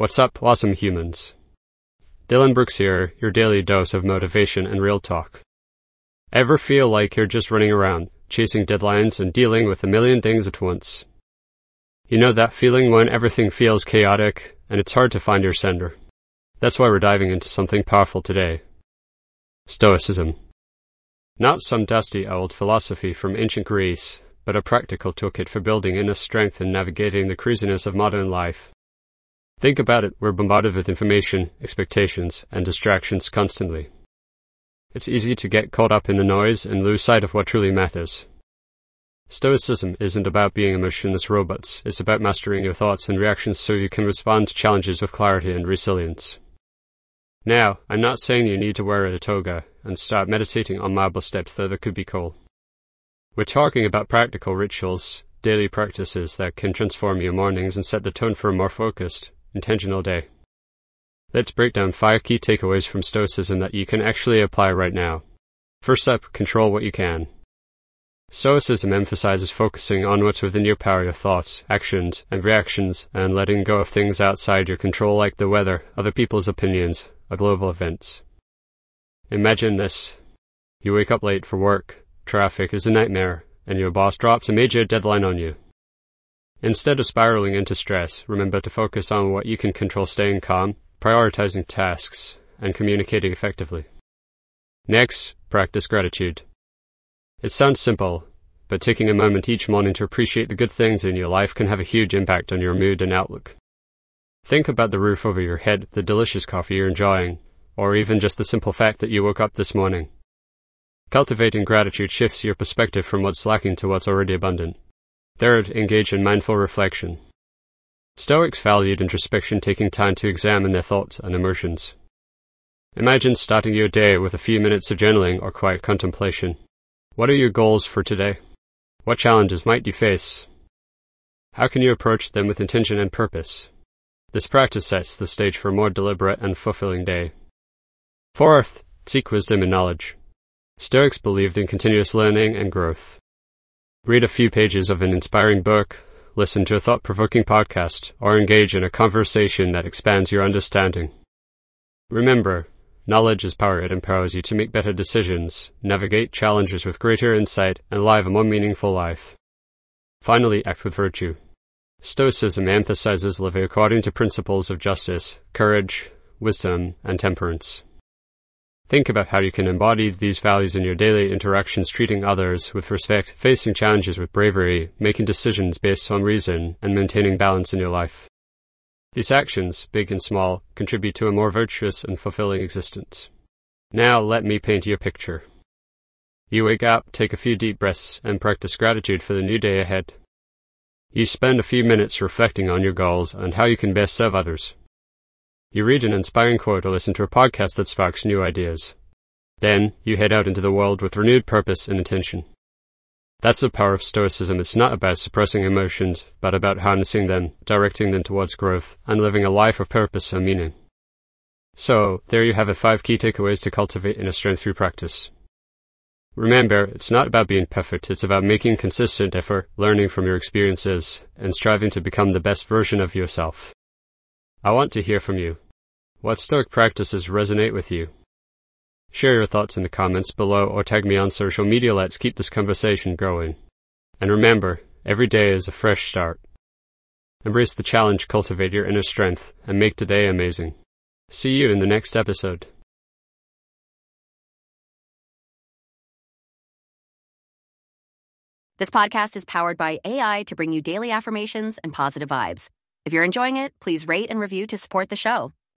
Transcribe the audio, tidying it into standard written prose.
What's up, awesome humans? Dylan Brooks here, your daily dose of motivation and real talk. Ever feel like you're just running around, chasing deadlines and dealing with a million things at once? You know that feeling when everything feels chaotic and it's hard to find your center? That's why we're diving into something powerful today. Stoicism. Not some dusty old philosophy from ancient Greece, but a practical toolkit for building inner strength and navigating the craziness of modern life. Think about it, we're bombarded with information, expectations, and distractions constantly. It's easy to get caught up in the noise and lose sight of what truly matters. Stoicism isn't about being emotionless robots, it's about mastering your thoughts and reactions so you can respond to challenges with clarity and resilience. Now, I'm not saying you need to wear a toga and start meditating on marble steps, though that could be cool. We're talking about practical rituals, daily practices that can transform your mornings and set the tone for a more focused, intentional day. Let's break down 5 key takeaways from Stoicism that you can actually apply right now. First up, control what you can. Stoicism emphasizes focusing on what's within your power, your thoughts, actions, and reactions, and letting go of things outside your control like the weather, other people's opinions, or global events. Imagine this. You wake up late for work, traffic is a nightmare, and your boss drops a major deadline on you. Instead of spiraling into stress, remember to focus on what you can control, staying calm, prioritizing tasks, and communicating effectively. Next, practice gratitude. It sounds simple, but taking a moment each morning to appreciate the good things in your life can have a huge impact on your mood and outlook. Think about the roof over your head, the delicious coffee you're enjoying, or even just the simple fact that you woke up this morning. Cultivating gratitude shifts your perspective from what's lacking to what's already abundant. Third, engage in mindful reflection. Stoics valued introspection, taking time to examine their thoughts and emotions. Imagine starting your day with a few minutes of journaling or quiet contemplation. What are your goals for today? What challenges might you face? How can you approach them with intention and purpose? This practice sets the stage for a more deliberate and fulfilling day. Fourth, seek wisdom and knowledge. Stoics believed in continuous learning and growth. Read a few pages of an inspiring book, listen to a thought-provoking podcast, or engage in a conversation that expands your understanding. Remember, knowledge is power. It empowers you to make better decisions, navigate challenges with greater insight, and live a more meaningful life. Finally, act with virtue. Stoicism emphasizes living according to principles of justice, courage, wisdom, and temperance. Think about how you can embody these values in your daily interactions, treating others with respect, facing challenges with bravery, making decisions based on reason, and maintaining balance in your life. These actions, big and small, contribute to a more virtuous and fulfilling existence. Now let me paint you a picture. You wake up, take a few deep breaths, and practice gratitude for the new day ahead. You spend a few minutes reflecting on your goals and how you can best serve others. You read an inspiring quote or listen to a podcast that sparks new ideas. Then, you head out into the world with renewed purpose and intention. That's the power of Stoicism. It's not about suppressing emotions, but about harnessing them, directing them towards growth, and living a life of purpose and meaning. So, there you have it, 5 key takeaways to cultivate inner strength through practice. Remember, it's not about being perfect, it's about making consistent effort, learning from your experiences, and striving to become the best version of yourself. I want to hear from you. What Stoic practices resonate with you? Share your thoughts in the comments below or tag me on social media. Let's keep this conversation going. And remember, every day is a fresh start. Embrace the challenge, cultivate your inner strength, and make today amazing. See you in the next episode. This podcast is powered by AI to bring you daily affirmations and positive vibes. If you're enjoying it, please rate and review to support the show.